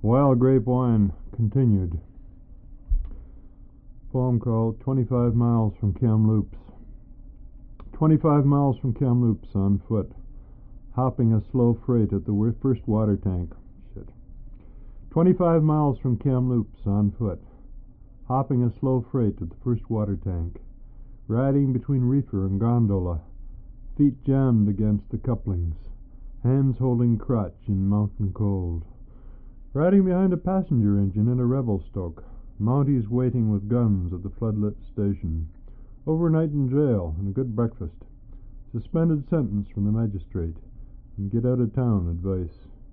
Wild Grape Wine continued. Poem called 25 Miles from Kamloops. 25 miles from Kamloops on foot, hopping a slow freight at the first water tank. 25 miles from Kamloops on foot, hopping a slow freight at the first water tank, riding between reefer and gondola, feet jammed against the couplings, hands holding crotch in mountain cold. Riding behind a passenger engine in a Revelstoke, Mounties waiting with guns at the floodlit station, overnight in jail and a good breakfast, suspended sentence from the magistrate, and get out of town advice.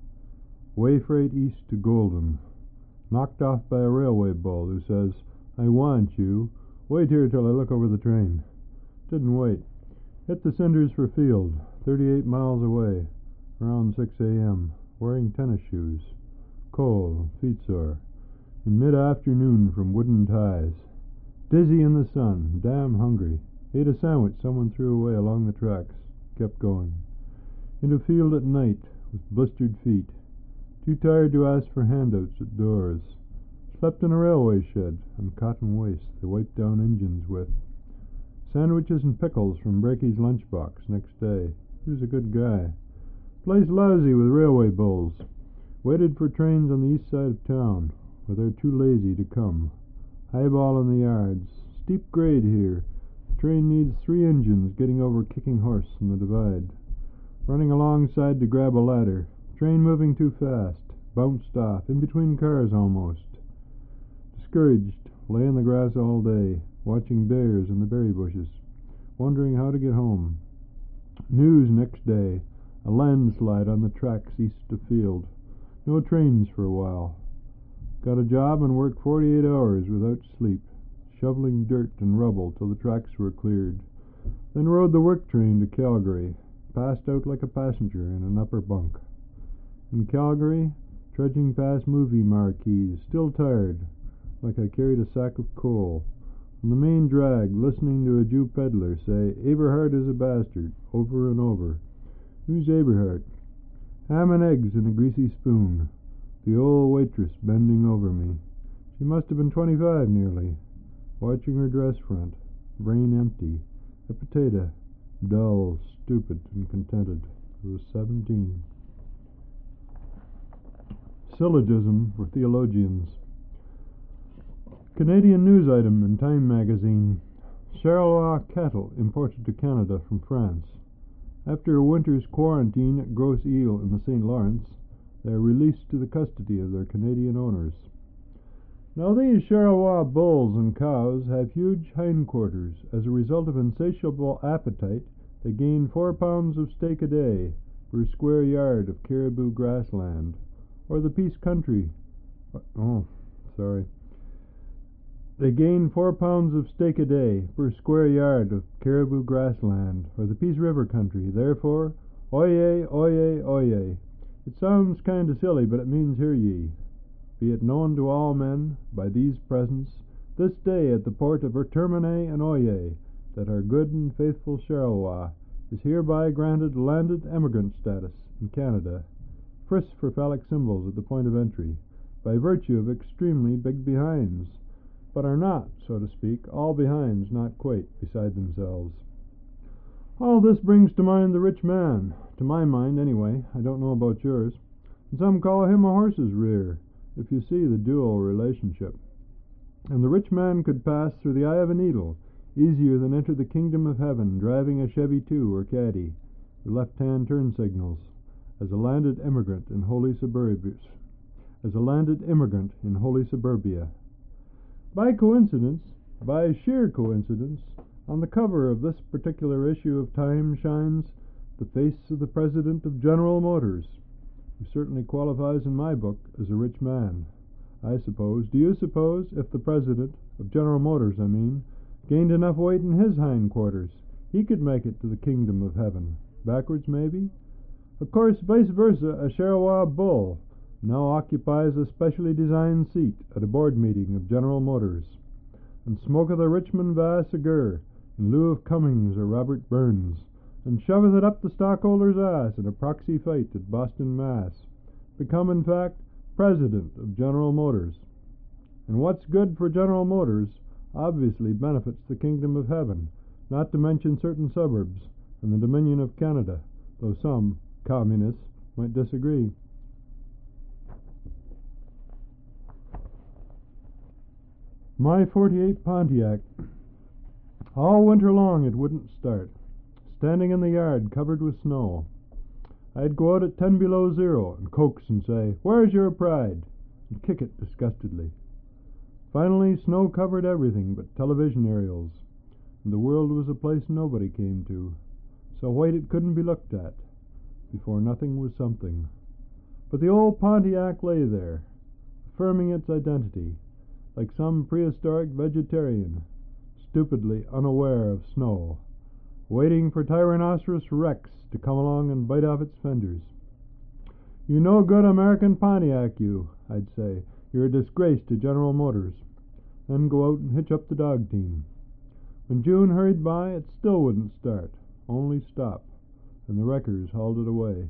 Way freight east to Golden, knocked off by a railway bull who says, "I want you. Wait here till I look over the train." Didn't wait. Hit the cinders for Field, 38 miles away, around 6 a.m., wearing tennis shoes. Cold, feet sore. In mid-afternoon from wooden ties. Dizzy in the sun, damn hungry. Ate a sandwich someone threw away along the tracks. Kept going. Into Field at night, with blistered feet. Too tired to ask for handouts at doors. Slept in a railway shed, on cotton waste they wiped down engines with. Sandwiches and pickles from Breaky's lunchbox next day. He was a good guy. Place lousy with railway bulls. Waited for trains on the east side of town, where they're too lazy to come. Highball in the yards. Steep grade here. The train needs 3 engines getting over Kicking Horse in the divide. Running alongside to grab a ladder. Train moving too fast. Bounced off, in between cars almost. Discouraged, lay in the grass all day, watching bears in the berry bushes, wondering how to get home. News next day. A landslide on the tracks east of Field. No trains for a while. Got a job and worked 48 hours without sleep, shoveling dirt and rubble till the tracks were cleared. Then rode the work train to Calgary, passed out like a passenger in an upper bunk. In Calgary, trudging past movie marquees, still tired, like I carried a sack of coal. On the main drag, listening to a Jew peddler say, "Aberhart is a bastard," over and over. Who's Aberhart? Ham and eggs in a greasy spoon. The old waitress bending over me. She must have been 25 nearly. Watching her dress front. Brain empty. A potato. Dull, stupid, and contented. I was 17. Syllogism for theologians. Canadian news item in Time magazine. Charleroi cattle imported to Canada from France. After a winter's quarantine at Grosse Ile in the St. Lawrence, they are released to the custody of their Canadian owners. Now these Charleroi bulls and cows have huge hindquarters. As a result of insatiable appetite, they gain 4 pounds of steak a day per square yard of caribou grassland, or the Peace Country. They gain 4 pounds of steak a day per square yard of caribou grassland, or the Peace River country. Therefore, oyez, oyez, oyez. It sounds kind of silly, but it means hear ye. Be it known to all men, by these presents, this day at the port of Termine and Oyez, that our good and faithful Charleroi is hereby granted landed emigrant status in Canada, frisk for phallic symbols at the point of entry, by virtue of extremely big behinds, but are not, so to speak, all behinds not quite beside themselves. All this brings to mind the rich man, to my mind anyway. I don't know about yours. And some call him a horse's rear, if you see the dual relationship. And the rich man could pass through the eye of a needle easier than enter the kingdom of heaven driving a Chevy 2 or Caddy, with left-hand turn signals, as a landed immigrant in holy suburbia. By coincidence, by sheer coincidence, on the cover of this particular issue of Time shines the face of the president of General Motors, who certainly qualifies in my book as a rich man. I suppose, do you suppose, if the president of General Motors, gained enough weight in his hindquarters, he could make it to the kingdom of heaven? Backwards, maybe? Of course, vice versa, a Charleroi bull now occupies a specially designed seat at a board meeting of General Motors, and smoketh a Richmond Vass cigar in lieu of Cummings or Robert Burns, and shoveth it up the stockholder's ass in a proxy fight at Boston, Mass. Become, in fact, president of General Motors. And what's good for General Motors obviously benefits the kingdom of heaven, not to mention certain suburbs and the Dominion of Canada, though some communists might disagree. My '48 Pontiac. All winter long it wouldn't start, standing in the yard covered with snow. I'd go out at 10 below zero and coax and say, "Where's your pride?" and kick it disgustedly. Finally, snow covered everything but television aerials, and the world was a place nobody came to, so white it couldn't be looked at, before nothing was something. But the old Pontiac lay there, affirming its identity, like some prehistoric vegetarian, stupidly unaware of snow, waiting for Tyrannosaurus Rex to come along and bite off its fenders. "You no good American Pontiac, you," I'd say. "You're a disgrace to General Motors." Then go out and hitch up the dog team. When June hurried by, it still wouldn't start, only stop, and the wreckers hauled it away.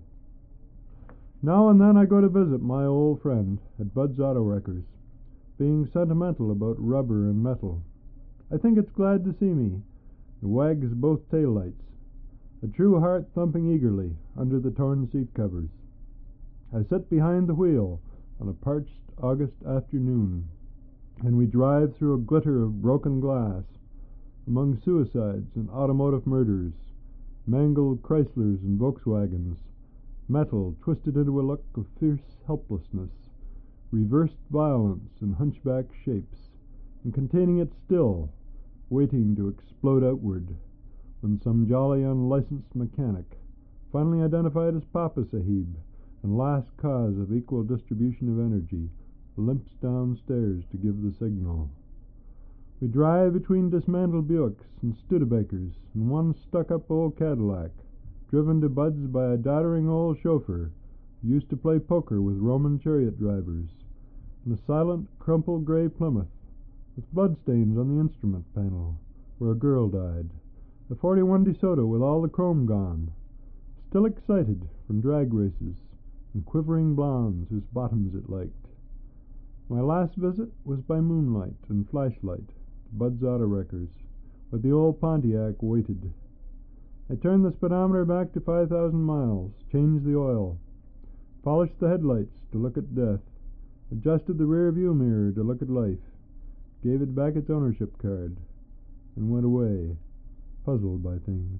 Now and then I go to visit my old friend at Bud's Auto Wreckers, being sentimental about rubber and metal. I think it's glad to see me. It wags both tail lights, a true heart thumping eagerly under the torn seat covers. I sit behind the wheel on a parched August afternoon, and we drive through a glitter of broken glass, among suicides and automotive murders, mangled Chryslers and Volkswagens, metal twisted into a look of fierce helplessness, reversed violence in hunchback shapes, and containing it still, waiting to explode outward, when some jolly unlicensed mechanic, finally identified as Papa Sahib and last cause of equal distribution of energy, limps downstairs to give the signal. We drive between dismantled Buicks and Studebakers and one stuck-up old Cadillac, driven to Bud's by a doddering old chauffeur who used to play poker with Roman chariot drivers, and a silent, crumpled gray Plymouth with bloodstains on the instrument panel where a girl died, a 41 DeSoto with all the chrome gone, still excited from drag races and quivering blondes whose bottoms it liked. My last visit was by moonlight and flashlight to Bud's Auto Wreckers, where the old Pontiac waited. I turned the speedometer back to 5,000 miles, changed the oil, polished the headlights to look at death, adjusted the rear view mirror to look at life, gave it back its ownership card, and went away, puzzled by things.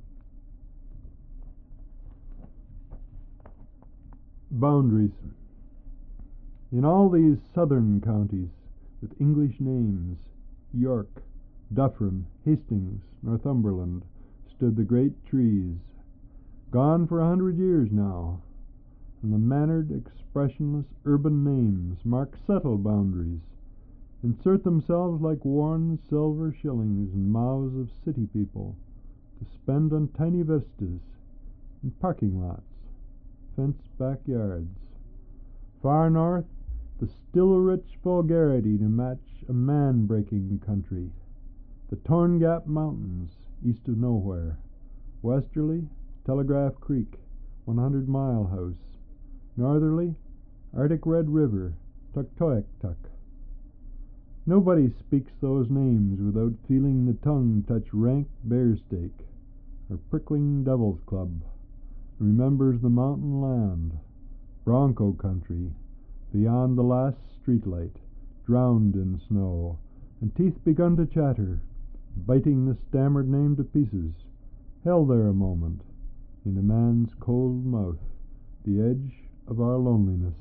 Boundaries. In all these southern counties with English names, York, Dufferin, Hastings, Northumberland, stood the great trees, gone for 100 years now, and the mannered, expressionless urban names mark subtle boundaries, insert themselves like worn silver shillings in mouths of city people to spend on tiny vistas, in parking lots, fenced backyards. Far north, the still rich vulgarity to match a man-breaking country, the Torn Gap Mountains east of nowhere, westerly, Telegraph Creek, 100-mile house, northerly, Arctic Red River, Tuktoyaktuk. Nobody speaks those names without feeling the tongue touch rank bear steak or prickling devil's club, and remembers the mountain land, bronco country, beyond the last streetlight, drowned in snow, and teeth begun to chatter, biting the stammered name to pieces, held there a moment, in a man's cold mouth, the edge of our loneliness.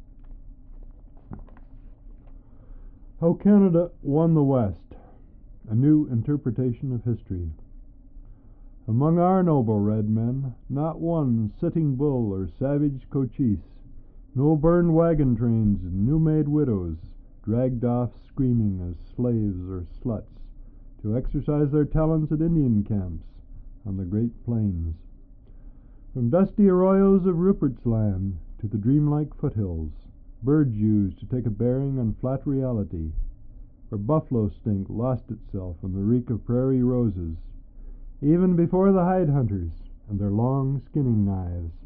How Canada Won the West, a New Interpretation of History. Among our noble red men, not one Sitting Bull or savage Cochise, no burned wagon trains and new-made widows, dragged off screaming as slaves or sluts to exercise their talents at Indian camps on the Great Plains. From dusty arroyos of Rupert's Land to the dreamlike foothills, birds used to take a bearing on flat reality, where buffalo stink lost itself in the reek of prairie roses, even before the hide hunters and their long skinning knives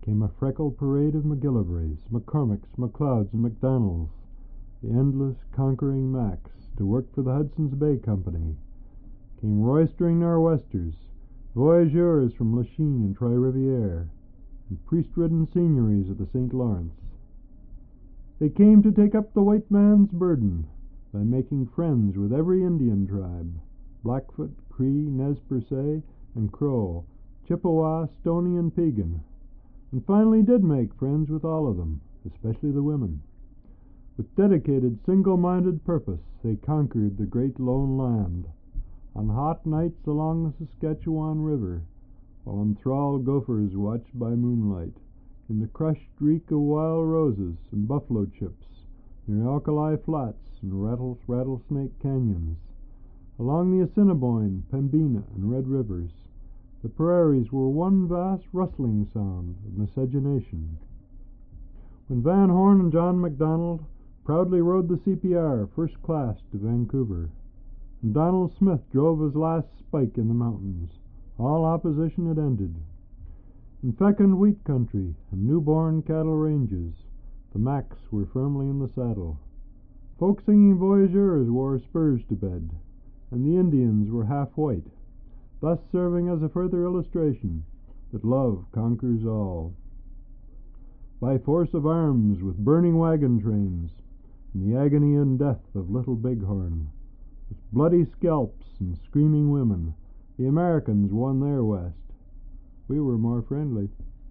came a freckled parade of McGillivrays, McCormicks, McLeods, and McDonalds, the endless conquering Macs, to work for the Hudson's Bay Company. Came roistering nor'westers, voyageurs from Lachine and Trois-Rivières, and priest-ridden seigneuries of the St. Lawrence. They came to take up the white man's burden by making friends with every Indian tribe, Blackfoot, Cree, Nez Perce, and Crow, Chippewa, Stoney, and Piegan, and finally did make friends with all of them, especially the women. With dedicated, single-minded purpose, they conquered the great lone land. On hot nights along the Saskatchewan River, while enthralled gophers watched by moonlight, in the crushed reek of wild roses and buffalo chips, near Alkali Flats and Rattlesnake Canyons, along the Assiniboine, Pembina, and Red Rivers, the prairies were one vast rustling sound of miscegenation. When Van Horn and John MacDonald proudly rode the CPR first class to Vancouver, and Donald Smith drove his last spike in the mountains, all opposition had ended. In fecund wheat country and newborn cattle ranges, the Macs were firmly in the saddle. Folk-singing voyageurs wore spurs to bed, and the Indians were half white, thus serving as a further illustration that love conquers all. By force of arms, with burning wagon trains, and the agony and death of Little Bighorn, with bloody scalps and screaming women, the Americans won their West. We were more friendly.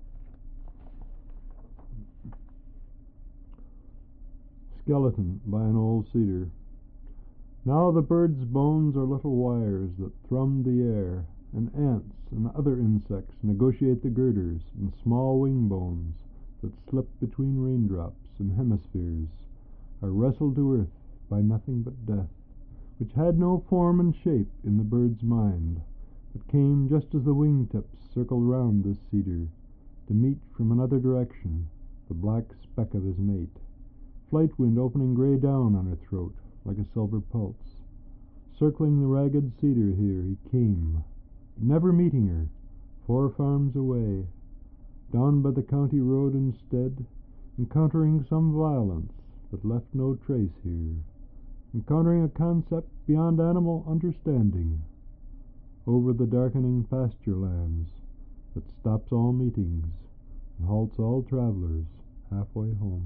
Skeleton by an old cedar. Now the bird's bones are little wires that thrum the air, and ants and other insects negotiate the girders, and small wing bones that slip between raindrops and hemispheres are wrestled to earth by nothing but death, which had no form and shape in the bird's mind, but came just as the wing-tips circled round this cedar, to meet from another direction the black speck of his mate, flight wind opening grey down on her throat like a silver pulse. Circling the ragged cedar here he came, but never meeting her, 4 farms away, down by the county road instead, encountering some violence that left no trace here, encountering a concept beyond animal understanding, over the darkening pasture lands that stops all meetings and halts all travelers halfway home.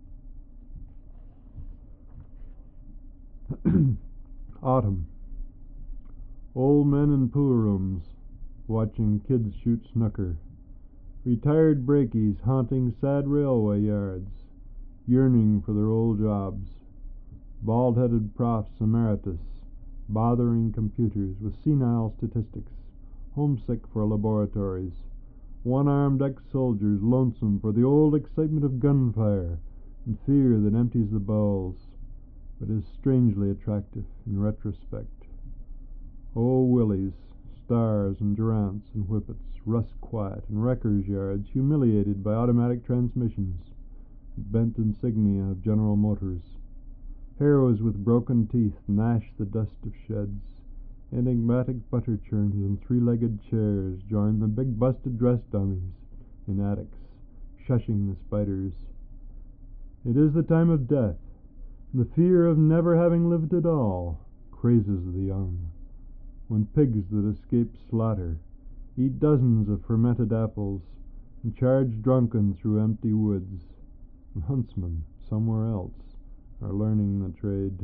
Autumn. Old men in pool rooms, watching kids shoot snooker. Retired brakies haunting sad railway yards, yearning for their old jobs. Bald-headed profs emeritus, bothering computers with senile statistics, homesick for laboratories. One-armed ex-soldiers lonesome for the old excitement of gunfire and fear that empties the bowels, but is strangely attractive in retrospect. Oh, Willies, Stars and Durants and Whippets, rust quiet in wreckers' yards, humiliated by automatic transmissions, bent insignia of General Motors. Heroes with broken teeth gnash the dust of sheds. Enigmatic butter churns and 3-legged chairs join the big busted dress dummies in attics, shushing the spiders. It is the time of death. The fear of never having lived at all crazes the young, when pigs that escape slaughter eat dozens of fermented apples and charge drunken through empty woods, and huntsmen somewhere else are learning the trade.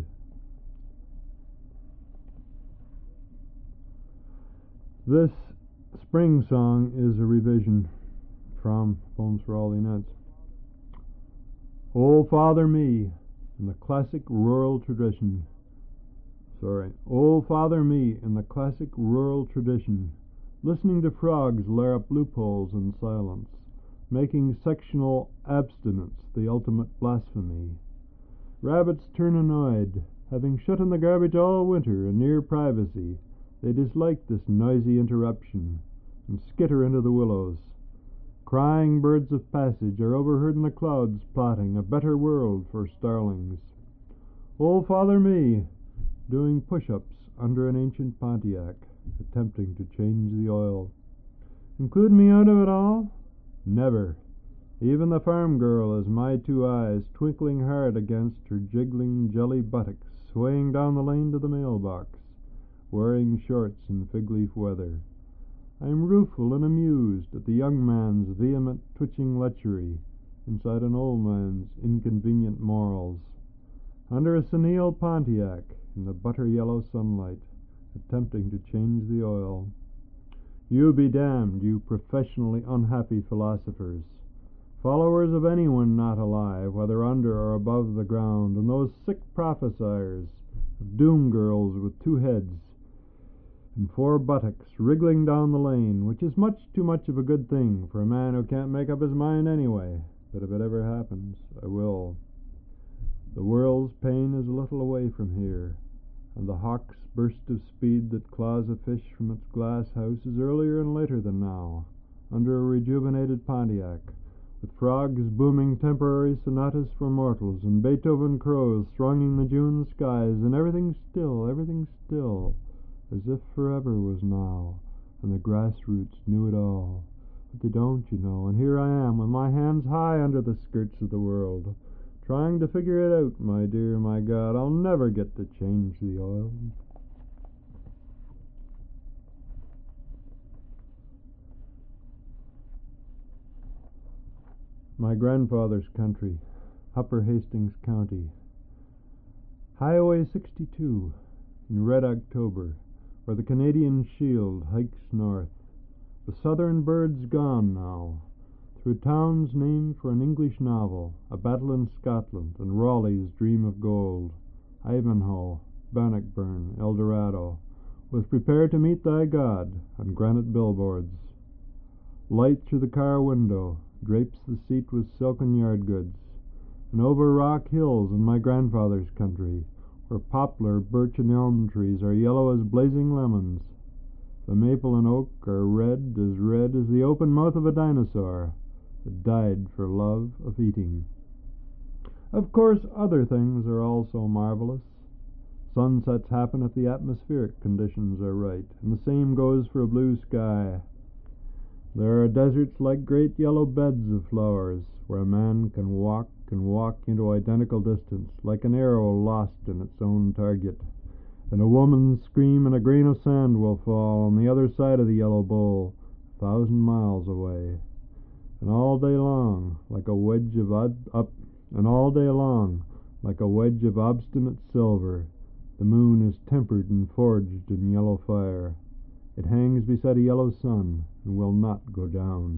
This spring song is a revision from Poems for All the Nuts. Old Father Me, in the classic rural tradition. Old Father Me, in the classic rural tradition, listening to frogs lair up loopholes in silence, making sectional abstinence the ultimate blasphemy. Rabbits turn annoyed, having shut in the garbage all winter in near privacy. They dislike this noisy interruption, and skitter into the willows. Crying birds of passage are overheard in the clouds plotting a better world for starlings. Old Father Me, doing push-ups under an ancient Pontiac, attempting to change the oil. Include me out of it all? Never. Even the farm girl is my two eyes, twinkling hard against her jiggling jelly buttocks, swaying down the lane to the mailbox, wearing shorts in fig-leaf weather. I am rueful and amused at the young man's vehement, twitching lechery inside an old man's inconvenient morals. Under a senile Pontiac, in the butter-yellow sunlight, attempting to change the oil. You be damned, you professionally unhappy philosophers, followers of anyone not alive, whether under or above the ground, and those sick prophesiers of doom girls with two heads and four buttocks wriggling down the lane, which is much too much of a good thing for a man who can't make up his mind anyway. But if it ever happens, I will. The world's pain is a little away from here, and the hawk's burst of speed that claws a fish from its glass house is earlier and later than now, under a rejuvenated Pontiac, with frogs booming temporary sonatas for mortals, and Beethoven crows thronging the June skies, and everything still, as if forever was now, and the grassroots knew it all. But they don't, you know, and here I am, with my hands high under the skirts of the world, trying to figure it out, my dear, my God. I'll never get to change the oil. My grandfather's country, Upper Hastings County. Highway 62, in red October, where the Canadian Shield hikes north. The southern bird's gone now, through towns named for an English novel, A Battle in Scotland, and Raleigh's Dream of Gold, Ivanhoe, Bannockburn, El Dorado, with Prepare to Meet Thy God on granite billboards. Light through the car window drapes the seat with silken yard goods, and over rock hills in my grandfather's country, where poplar, birch, and elm trees are yellow as blazing lemons, the maple and oak are red as the open mouth of a dinosaur that died for love of eating. Of course, other things are also marvelous. Sunsets happen if the atmospheric conditions are right, and the same goes for a blue sky. There are deserts like great yellow beds of flowers, where a man can walk into identical distance, like an arrow lost in its own target, and a woman's scream and a grain of sand will fall on the other side of the yellow bowl, 1,000 miles away. And all day long, like a wedge of obstinate silver, the moon is tempered and forged in yellow fire. It hangs beside a yellow sun and will not go down.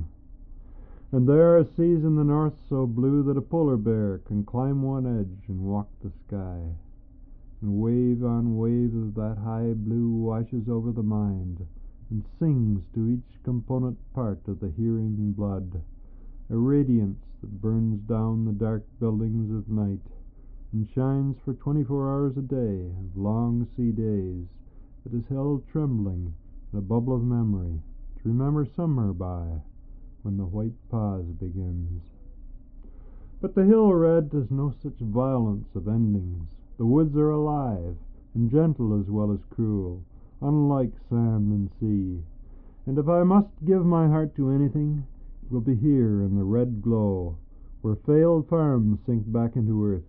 And there are seas in the north so blue that a polar bear can climb one edge and walk the sky. And wave on wave of that high blue washes over the mind and sings to each component part of the hearing blood, a radiance that burns down the dark buildings of night and shines for 24 hours a day of long sea days, that is held trembling in a bubble of memory, to remember summer by, when the white pause begins. But the hill red has no such violence of endings. The woods are alive, and gentle as well as cruel, unlike sand and sea. And if I must give my heart to anything, it will be here in the red glow, where failed farms sink back into earth.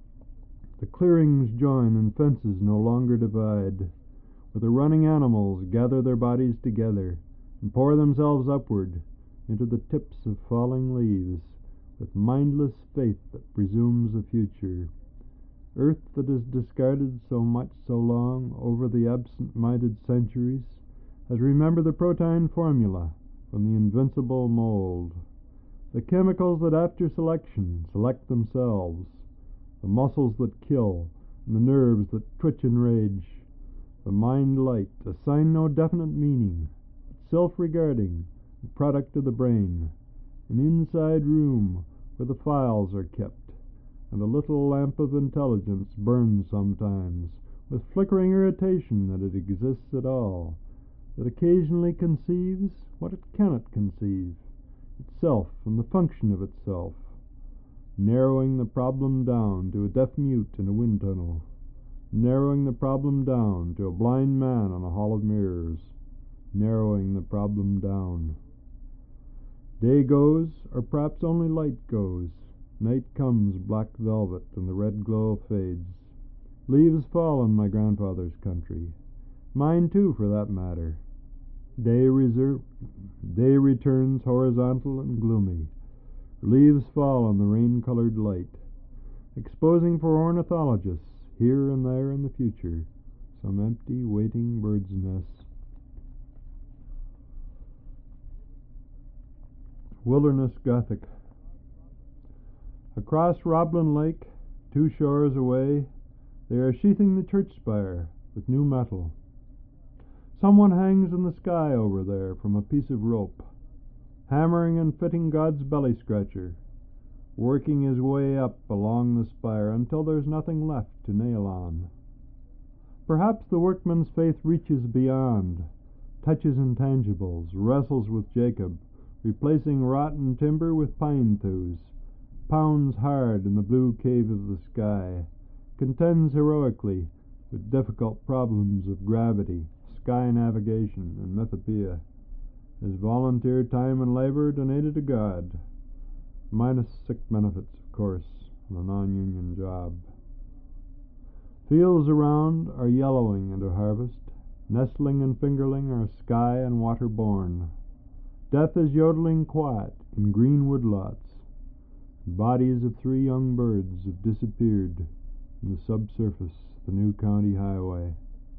The clearings join and fences no longer divide, where the running animals gather their bodies together and pour themselves upward into the tips of falling leaves, with mindless faith that presumes a future. Earth that is discarded so much so long over the absent-minded centuries has remembered the protein formula from the invincible mold. The chemicals that after selection select themselves, the muscles that kill, and the nerves that twitch and rage, the mind light, assign no definite meaning, but self-regarding, the product of the brain, an inside room where the files are kept, and a little lamp of intelligence burns sometimes, with flickering irritation that it exists at all, that occasionally conceives what it cannot conceive, itself and the function of itself, narrowing the problem down to a deaf mute in a wind tunnel, narrowing the problem down to a blind man on a hall of mirrors, narrowing the problem down. Day goes, or perhaps only light goes. Night comes, black velvet, and the red glow fades. Leaves fall in my grandfather's country. Mine too, for that matter. Day returns horizontal and gloomy. Leaves fall on the rain-colored light, exposing for ornithologists, here and there in the future, some empty, waiting bird's nest. Wilderness Gothic. Across Roblin Lake, 2 shores away, they are sheathing the church spire with new metal. Someone hangs in the sky over there from a piece of rope, hammering and fitting God's belly scratcher, working his way up along the spire until there's nothing left to nail on. Perhaps the workman's faith reaches beyond, touches intangibles, wrestles with Jacob, replacing rotten timber with pine thews, pounds hard in the blue cave of the sky, contends heroically with difficult problems of gravity, sky navigation, and mythopoeia. His volunteer time and labor donated to God, minus sick benefits, of course, on a non-union job. Fields around are yellowing into harvest. Nestling and fingerling are sky and water born. Death is yodeling quiet in green woodlots. Bodies of 3 young birds have disappeared from the subsurface of the new county highway.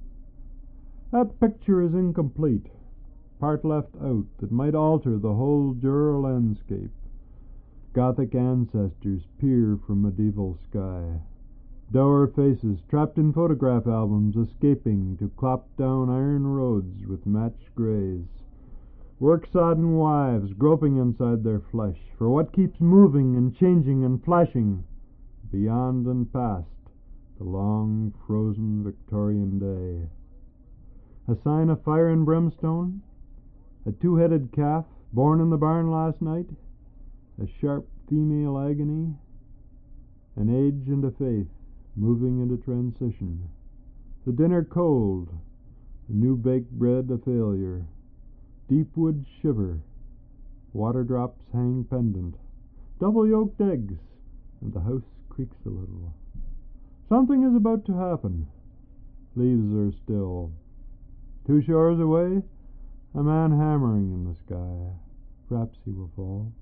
That picture is incomplete. Part left out that might alter the whole Jura landscape. Gothic ancestors peer from medieval sky. Dour faces trapped in photograph albums escaping to clop down iron roads with matched grays. Work-sodden wives groping inside their flesh for what keeps moving and changing and flashing beyond and past the long, frozen Victorian day. A sign of fire and brimstone? A 2-headed calf born in the barn last night? A sharp female agony? An age and a faith moving into transition. The dinner cold, the new baked bread a failure. Deep woods shiver, water drops hang pendant, double-yolked eggs, and the house creaks a little. Something is about to happen. Leaves are still. 2 shores away, a man hammering in the sky. Perhaps he will fall.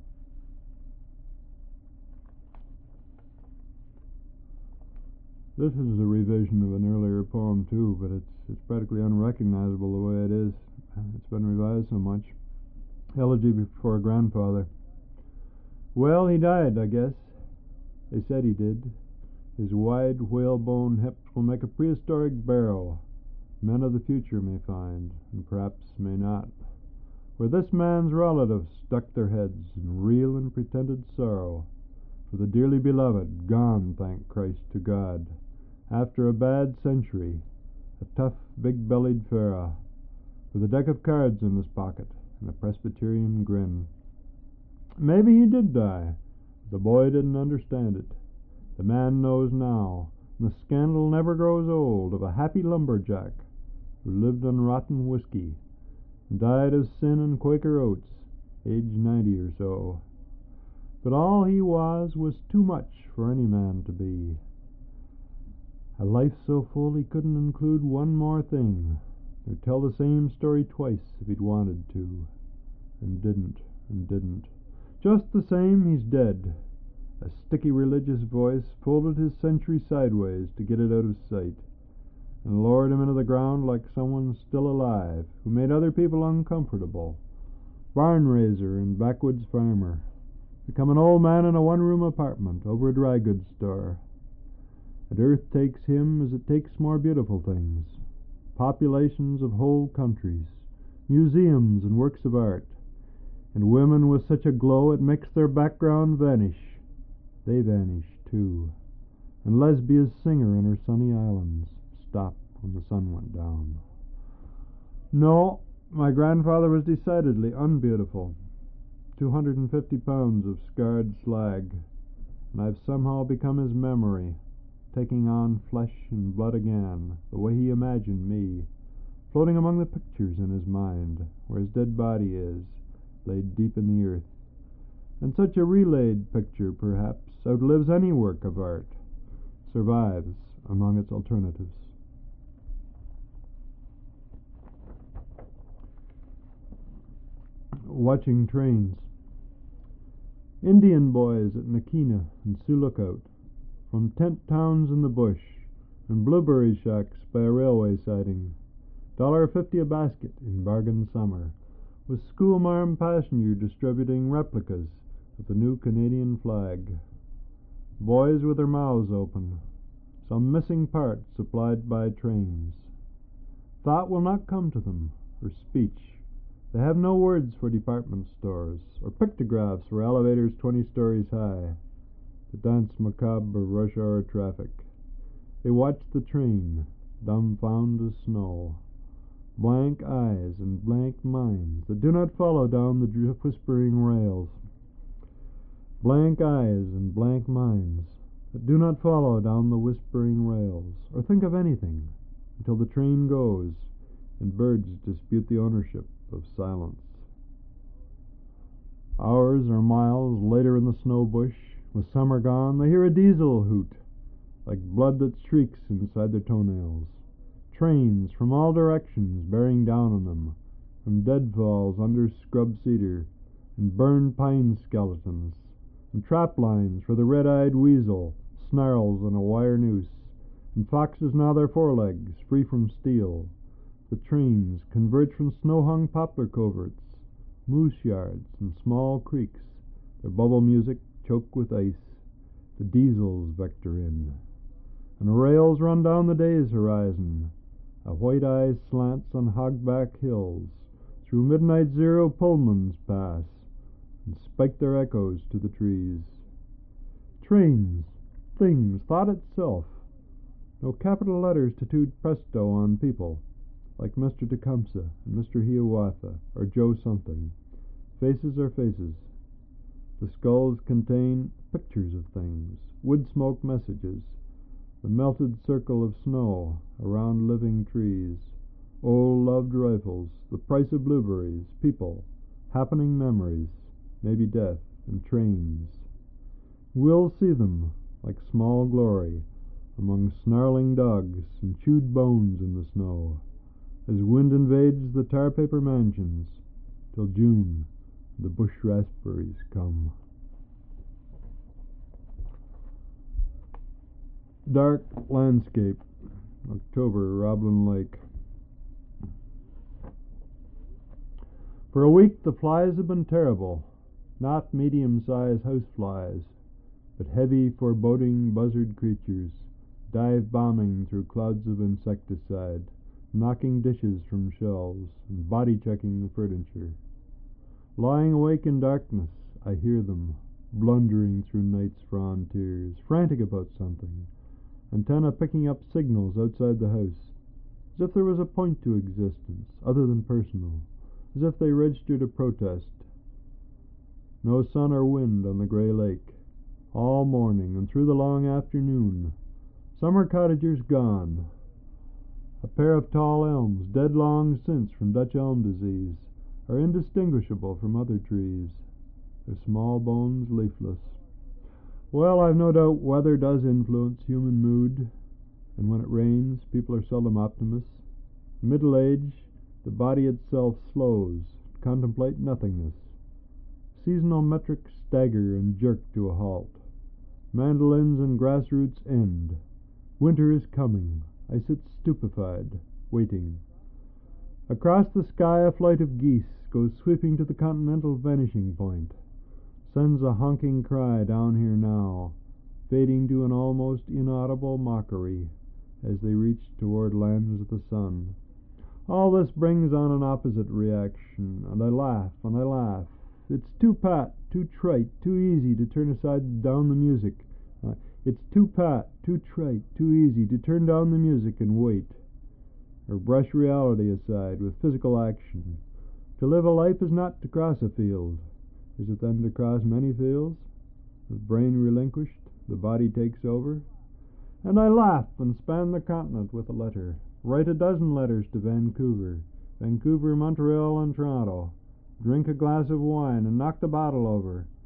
This is a revision of an earlier poem too, but it's practically unrecognizable the way it is. It's been revised so much. Elegy before a grandfather. Well, he died, I guess. They said he did. His wide whalebone hips will make a prehistoric barrow men of the future may find, and perhaps may not, where this man's relatives stuck their heads in real and pretended sorrow for the dearly beloved, gone, thank Christ to God, after a bad century, a tough, big-bellied Pharaoh, with a deck of cards in his pocket and a Presbyterian grin. Maybe he did die. The boy didn't understand it. The man knows now, and the scandal never grows old, of a happy lumberjack who lived on rotten whiskey and died of sin and Quaker oats, aged 90 or so. But all he was too much for any man to be. A life so full he couldn't include one more thing, or tell the same story twice if he'd wanted to, and didn't. Just the same, he's dead. A sticky religious voice folded his century sideways to get it out of sight, and lowered him into the ground like someone still alive, who made other people uncomfortable. Barn raiser and backwoods farmer. Become an old man in a one-room apartment over a dry goods store. And earth takes him as it takes more beautiful things. Populations of whole countries, museums and works of art, and women with such a glow it makes their background vanish. They vanish, too. And Lesbia's singer in her sunny islands stopped when the sun went down. No, my grandfather was decidedly unbeautiful. 250 pounds of scarred slag, and I've somehow become his memory, taking on flesh and blood again, the way he imagined me, floating among the pictures in his mind, where his dead body is, laid deep in the earth, And such a relayed picture, perhaps, outlives any work of art, survives among its alternatives. Watching trains. Indian boys at Nakina and Sioux Lookout, from tent towns in the bush and blueberry shacks by a railway siding, $1.50 a basket in bargain summer, with schoolmarm passenger distributing replicas of the new Canadian flag. Boys with their mouths open, some missing part supplied by trains. Thought will not come to them, or speech. They have no words for department stores, or pictographs for elevators 20 stories high, the dance macabre of rush hour traffic. They watch the train, dumbfound as snow. Blank eyes and blank minds that do not follow down the whispering rails. Blank eyes and blank minds that do not follow down the whispering rails, or think of anything, until the train goes and birds dispute the ownership of silence. Hours or miles later in the snow bush, with summer gone, they hear a diesel hoot, like blood that shrieks inside their toenails. Trains from all directions bearing down on them, from deadfalls under scrub cedar and burned pine skeletons, and trap lines for the red-eyed weasel, snarls on a wire noose, and foxes gnaw their forelegs free from steel. The trains converge from snow-hung poplar coverts, moose yards, and small creeks, their bubble music choked with ice. The diesels vector in, and rails run down the day's horizon. A white eye slants on hogback hills. Through midnight zero Pullmans pass and spike their echoes to the trees. Trains, things, thought itself. No capital letters tattooed presto on people, like Mr. Tecumseh and Mr. Hiawatha or Joe something. Faces are faces. The skulls contain pictures of things, wood smoke messages, the melted circle of snow around living trees, old loved rifles, the price of blueberries, people, happening memories, maybe death, and trains. We'll see them, like small glory, among snarling dogs and chewed bones in the snow, as wind invades the tar paper mansions, till June the bush raspberries come. Dark landscape, October, Roblin Lake. For a week the flies have been terrible, not medium-sized house flies, but heavy, foreboding buzzard creatures, dive-bombing through clouds of insecticide, knocking dishes from shelves, and body-checking the furniture. Lying awake in darkness, I hear them, blundering through night's frontiers, frantic about something, antenna picking up signals outside the house, as if there was a point to existence, other than personal, as if they registered a protest. No sun or wind on the gray lake, all morning and through the long afternoon. Summer cottagers gone. A pair of tall elms, dead long since from Dutch elm disease, are indistinguishable from other trees, their small bones leafless. Well, I've no doubt weather does influence human mood, and when it rains, people are seldom optimists. Middle age, the body itself slows, contemplate nothingness. Seasonal metrics stagger and jerk to a halt. Mandolins and grassroots end. Winter is coming. I sit stupefied, waiting. Across the sky a flight of geese goes sweeping to the continental vanishing point, sends a honking cry down here now, fading to an almost inaudible mockery as they reach toward lands of the sun. All this brings on an opposite reaction, and I laugh and I laugh. It's too pat, too trite, too easy to turn aside down the music. It's too pat, too trite, too easy to turn down the music and wait, or brush reality aside with physical action. To live a life is not to cross a field. Is it then to cross many fields? With brain relinquished, the body takes over. And I laugh and span the continent with a letter. Write a dozen letters to Vancouver, Montreal, and Toronto. Drink a glass of wine and knock the bottle over.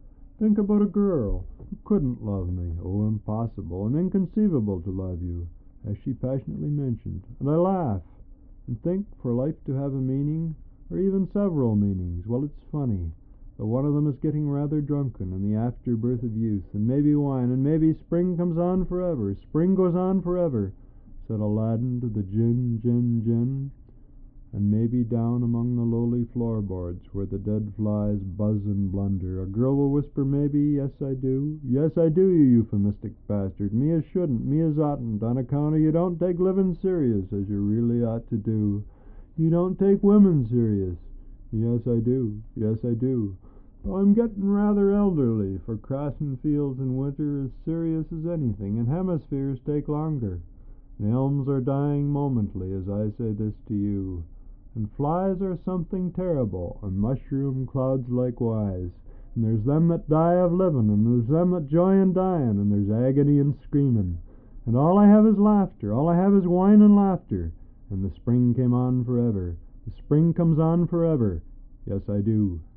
Think about a girl who couldn't love me. Oh, impossible and inconceivable to love you, as she passionately mentioned. And I laugh, and think for life to have a meaning, or even several meanings, well, it's funny. Though one of them is getting rather drunken in the afterbirth of youth, and maybe wine, and maybe spring comes on forever. Spring goes on forever, said Aladdin to the Jinn, Jinn, Jinn. And maybe down among the lowly floorboards, where the dead flies buzz and blunder, a girl will whisper maybe, yes I do, you euphemistic bastard, me as shouldn't, me as oughtn't, on account of you don't take living serious as you really ought to do. You don't take women serious. Yes I do, yes I do. Though I'm getting rather elderly, for crossing fields in winter is serious as anything, and hemispheres take longer. The elms are dying momently as I say this to you. And flies are something terrible, and mushroom clouds likewise. And there's them that die of living, and there's them that joy in dying, and there's agony in screaming. And all I have is laughter, all I have is wine and laughter. And the spring came on forever. The spring comes on forever. Yes, I do.